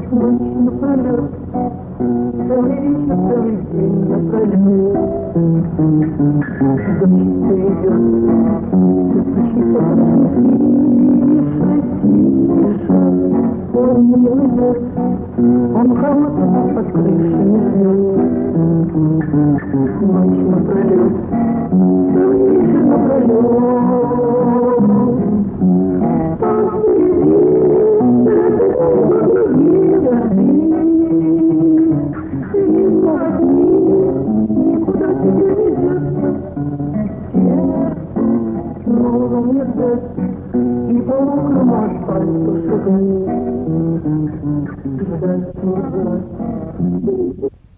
ночь напролет, целый вечер, целый день напролет. Дождь идет, стучится тише, тише. Он не уйдет, он холодный под крышей ждет. Ночь напролет, целый вечер напролет. И по мокрому асфальту шагать, ждать не знать.